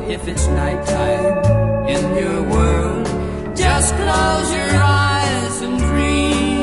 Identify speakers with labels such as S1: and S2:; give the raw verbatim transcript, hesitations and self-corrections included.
S1: if it's nighttime in your world. Just close your eyes and dream.